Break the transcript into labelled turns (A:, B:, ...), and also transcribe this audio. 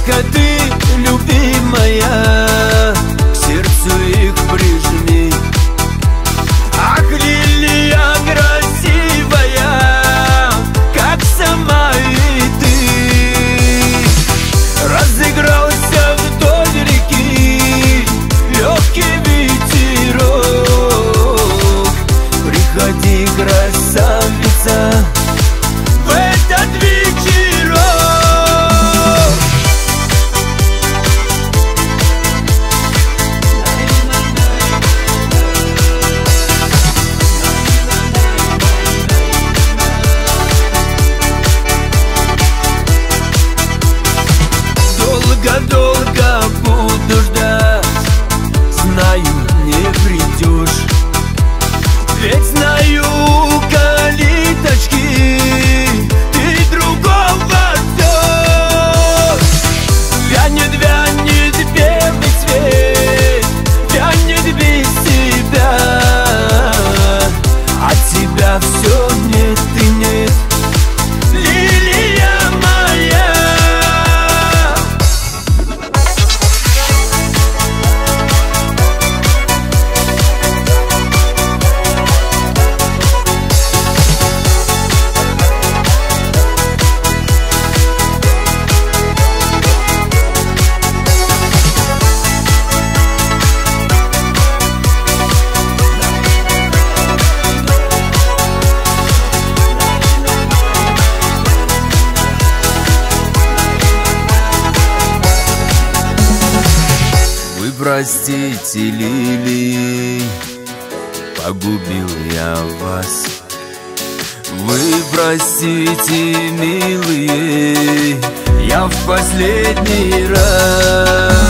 A: только ты, любимая, к сердцу их прижми. Ах, лилия красивая, как сама и ты. Разыгрался вдоль реки легкий ветерок. Приходи, красавица, в этот вечерок. Долго буду ждать, знаю, не придешь. Ведь знаю, калиточки, ты другого ждешь. Вянет белый цвет, вянет без тебя. От тебя все нет и нет, лилия моя. Простите, лилии, погубил я вас. Вы простите, милые, я в последний раз.